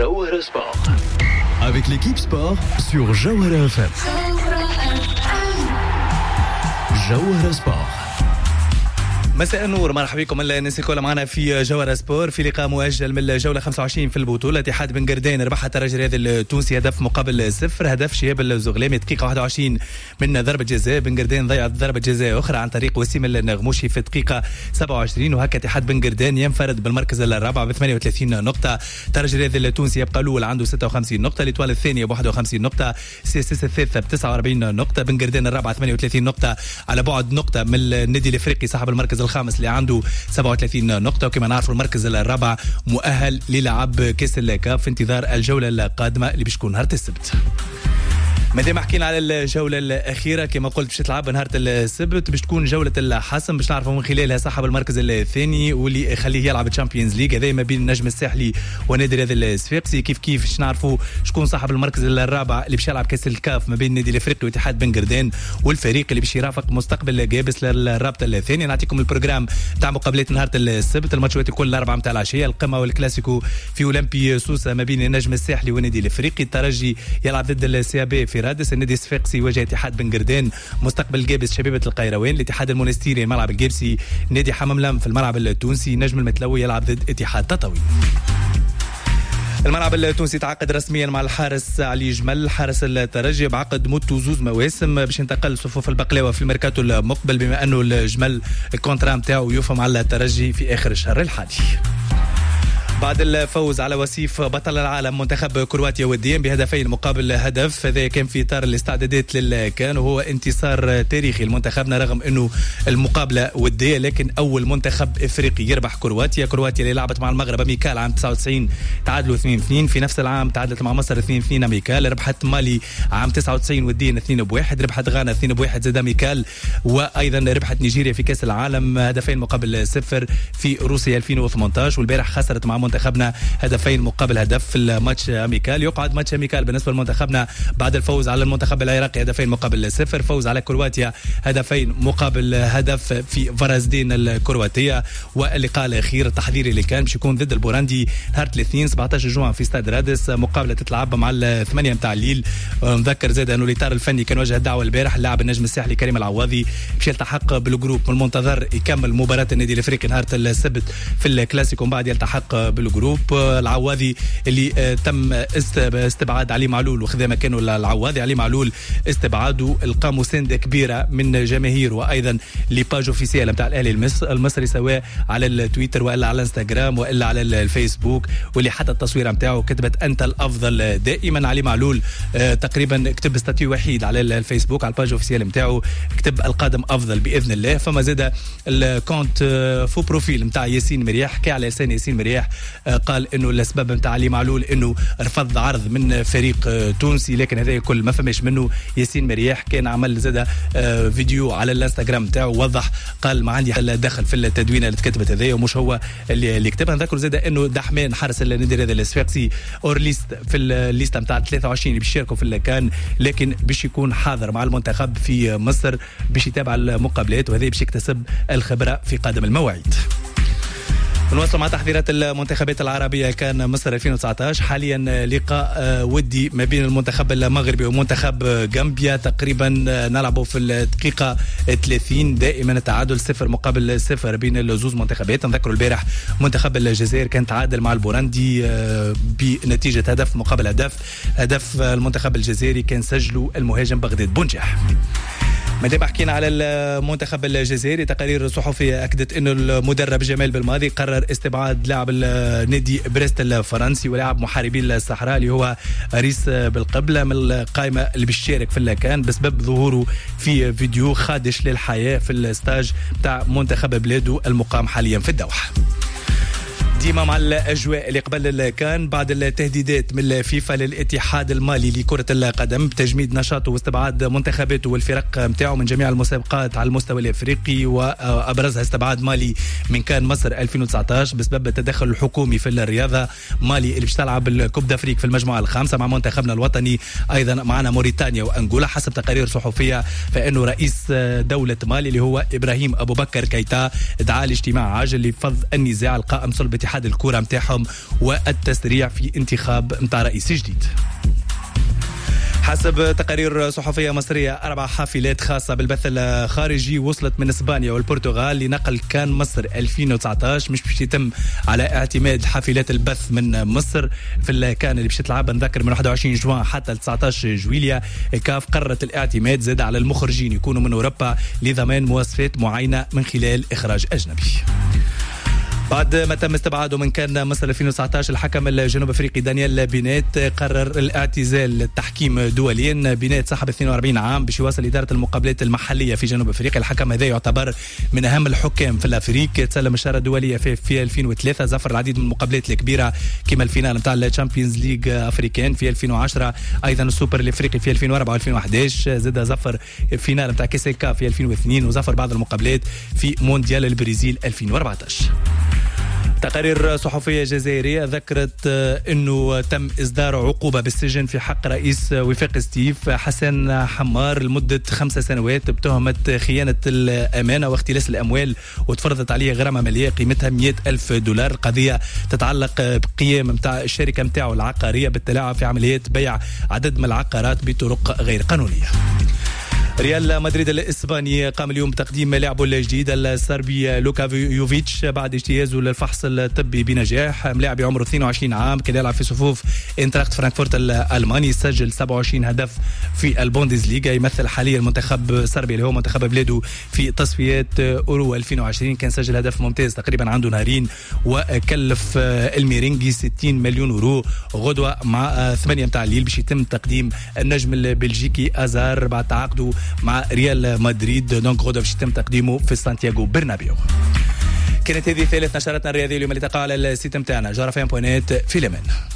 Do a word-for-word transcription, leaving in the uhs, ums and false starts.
Jawahara Sport. Avec l'équipe sport sur Jawahara F M. Jawahara Sport. مساء النور، مرحبا بكم الناس الكل معنا في جوهرة سبور في لقاء مؤجل من الجولة خمسة وعشرين في البطولة. اتحاد بن قردان ربح الترجي الرياضي التونسي هدف مقابل صفر، هدف شهاب الزغلامي دقيقة واحد وعشرين من ضربة جزاء. بن قردان ضيعت ضربة جزاء أخرى عن طريق وسيم النغموشي في الدقيقة سبعة وعشرين، وهكا اتحاد بن قردان ينفرد بالمركز الرابع ب ثمانية وثلاثين نقطة. الترجي الرياضي التونسي يبقى الأول عنده ستة وخمسين نقطة، الإطوال الثانية ب واحد وخمسين نقطة، سي اس اس الثالثة ب تسعة وأربعين نقطة. بن قردان الرابعة ثمانية وثلاثين نقطة على بعد نقطة من النادي الإفريقي صاحب المركز الخامس اللي عنده سبعة وثلاثين نقطة. وكما نعرفوا المركز الرابع مؤهل للعب كاس الكاف في انتظار الجولة القادمة اللي باش تكون نهار السبت. مادام حكينا على الجولة الأخيرة كما قلت باش تلعب نهار السبت، باش تكون جولة الحسم باش نعرفوا من خلالها صاحب المركز الثاني واللي يخليه يلعب تشامبيونز ليج، هذا ما بين النجم الساحلي ونادي الرياضي الصفاقسي. كيف كيف باش نعرفوا شكون صاحب المركز الرابع اللي باش يلعب كاس الكاف ما بين النادي الافريقي واتحاد بن قردان، والفريق اللي باش يرافق مستقبل جابس للرابطة الثانية. نعطيكم البروجرام تاع مقابلات نهار السبت، الماتشات الكل الأربعة متاع العشية، القمة والكلاسيكو في أولمبي سوسة ما بين النجم الساحلي والنادي الافريقي. الترجي يلعب ضد السي بي في رادس، النادي الصفاقسي يواجه اتحاد بن قردان، مستقبل جابس شبيبة القيروان، الاتحاد المونستيري الملعب الجابسي، نادي حمام لم في الملعب التونسي، نجم المتلوي يلعب ضد اتحاد تطاوي. الملعب التونسي تعاقد رسميا مع الحارس علي جمل حارس الترجي بعقد مدته زوز مواسم باش ينتقل صفوف البقلاوه في الميركاتو المقبل، بما انه الجمل الكونترا نتاعو يوفى مع الترجي في اخر الشهر الحالي. بعد الفوز على وصيف بطل العالم منتخب كرواتيا وديا بهدفين مقابل هدف، هذا كان في اطار الاستعدادات للكان وهو انتصار تاريخي لمنتخبنا رغم انه المقابله وديه، لكن اول منتخب افريقي يربح كرواتيا. كرواتيا اللي لعبت مع المغرب اميكال عام تسعة وتسعين تعادلوا اثنين اثنين، في نفس العام تعادلت مع مصر اثنين اثنين اميكال، ربحت مالي عام تسعة وتسعين وديا اثنين بواحد، ربحت غانا اثنين بواحد زاد اميكال، وايضا ربحت نيجيريا في كاس العالم هدفين مقابل صفر في روسيا ألفين وثمانية عشر، والبارح خسرت مع منتخبنا هدفين مقابل هدف في الماتش اميكال. يقعد ماتش اميكال بالنسبه لمنتخبنا بعد الفوز على المنتخب العراقي هدفين مقابل صفر، فوز على كرواتيا هدفين مقابل هدف في فرازدين الكرواتيه، واللقاء الاخير التحضيري اللي كان باش يكون ضد البوراندي نهار الاثنين سبعة عشر جوان في استاد رادس، مقابله تتلعب مع الثمانيه نتاع الليل. نذكر زاد انه الاطار الفني كان وجه الدعوه البارح اللاعب النجم الساحلي كريم العواضي باش يلتحق بالجروب، من المنتظر يكمل مباراه النادي الافريقي نهار السبت في الكلاسيكو، من بعد يلتحق بالجروب. العواضي اللي تم استبعاد علي معلول وخذا مكانه العواضي، علي معلول استبعاده القى مسانده كبيره من جماهير وايضا لي باج اوفيسيال نتاع الاهلي المصري سواء على التويتر والا على الانستغرام والا على الفيسبوك، واللي حتى التصويره نتاعو كتبت انت الافضل دائما. علي معلول آه تقريبا كتب ستاتيو وحيد على الفيسبوك على الباج اوفيسيال نتاعو كتب القادم افضل باذن الله. فما زاد الكونت آه فو بروفيل نتاع ياسين مرياح حكى على لسان ياسين مرياح آه قال انه الاسباب نتاع علي معلول انه رفض عرض من فريق تونسي، لكن هذا كل ما فماش منه. ياسين مرياح كان عمل زاد فيديو على الانستغرام نتاعو وضح قال ما عندي دخل في التدوينه اللي تكتبت هذه ومش هو اللي, اللي كتبها. نذكر زاد انه دحمان حارس النادي الرياضي الصفاقسي اور ليست في الليسته نتاع ثلاثة وعشرين اللي باش يشاركوا في الكان، لكن باش يكون حاضر مع المنتخب في مصر باش يتابع المقابلات، وهذا باش يكتسب الخبره في قادم المواعيد. نواصل مع تحضيرات المنتخبات العربية. كان مصر ألفين وتسعة عشر حاليا لقاء ودي ما بين المنتخب المغربي ومنتخب غامبيا، تقريبا نلعبوا في الدقيقة ثلاثين دائما التعادل صفر مقابل صفر بين الزوز منتخبات. نذكروا البارح منتخب الجزائر كان تعادل مع البوراندي بنتيجة هدف مقابل هدف، هدف المنتخب الجزائري كان سجله المهاجم بغداد بونجاح. مادام حكينا على المنتخب الجزائري، تقارير صحفية أكدت أنه المدرب جمال بالماضي قرر استبعاد لاعب النادي بريست الفرنسي ولاعب محاربي الصحراء اللي هو ريس بالقبلة من القائمة اللي بيشارك في الكان بسبب ظهوره في فيديو خادش للحياة في الستاج بتاع منتخب بلاده المقام حاليا في الدوحة. ديما مع الأجواء اللي قبل كان بعد التهديدات من الفيفا للاتحاد المالي لكرة القدم بتجميد نشاطه واستبعاد منتخباته والفرق متاعه من جميع المسابقات على المستوى الافريقي، وابرزها استبعاد مالي من كان مصر ألفين وتسعة عشر بسبب التدخل الحكومي في الرياضة. مالي اللي باش تلعب الكوب دافريك في المجموعة الخامسة مع منتخبنا الوطني، ايضا معنا موريتانيا وانغولا حسب تقارير صحفية، فانه رئيس دولة مالي اللي هو ابراهيم ابو بكر كيتا دعا لاجتماع عاجل لفض النزاع القائم صلب اتحاد الكرة متاعهم والتسريع في انتخاب متاع رئيس جديد. حسب تقارير صحفية مصرية أربع حافلات خاصة بالبث الخارجي وصلت من إسبانيا والبرتغال لنقل كان مصر ألفين وتسعطاش. مش باش يتم على اعتماد حافلات البث من مصر في الكان اللي باش تلعب نذكر من واحد وعشرين جوان حتى تسعطاش جويليا. الكاف قررت الاعتماد زاد على المخرجين يكونوا من أوروبا لضمان مواصفات معينة من خلال إخراج أجنبي. بعد ما تم استبعاده من كان مصر ألفين وتسعطاش الحكم الجنوب افريقي دانيال بينات قرر الاعتزال التحكيم دوليا. بينات صاحب اثنين وأربعين عام باش يواصل اداره المقابلات المحليه في جنوب افريقيا. الحكم هذا يعتبر من اهم الحكام في الافريق، تسلم الشاره الدوليه في, في ألفين وثلاثة، زفر العديد من المقابلات الكبيره كما الفينال نتاع الشامبيونز ليج افريكان في ألفين وعشرة، ايضا السوبر الافريقي في ألفين وأربعة وألفين وأحد عشر، زاد زفر الفينال نتاع كاس الكاف في ألفين واثنين، وزفر بعض المقابلات في مونديال البرازيل ألفين وأربعطاش. تقارير صحفية جزائرية ذكرت أنه تم إصدار عقوبة بالسجن في حق رئيس وفاق ستيف حسن حمار لمدة خمس سنوات بتهمة خيانة الأمانة واختلاس الأموال، وتفرضت عليه غرامة مالية قيمتها مئة ألف دولار. القضية تتعلق بقيام متاع الشركة متاعه العقارية بالتلاعب في عمليات بيع عدد من العقارات بطرق غير قانونية. ريال مدريد الإسباني قام اليوم بتقديم لاعبه الجديد السربي لوكا يوفيتش بعد اجتيازه للفحص الطبي بنجاح. لاعب عمره اثنين وعشرين عام كان يلعب في صفوف انتراخت فرانكفورت الألماني، سجل سبعة وعشرين هدف في البوندسليغا، يمثل حاليا المنتخب صربيا اللي هو منتخب بلاده في تصفيات أورو ألفين وعشرين. كان سجل هدف ممتاز تقريبا عنده نهارين، وكلف الميرينجي ستين مليون يورو. غدوة مع ثمانية متاع الليل باش يتم تقديم النجم البلجيكي أزار بعد تعاقده مع ريال مدريد، دونك غدا باش يتم تقديمه في سانتياغو برنابيو. كانت هذه ثالث نشرتنا الرياضية اليوم اللي تقع على السيت متاعنا جارة فين بوينات في اليمن.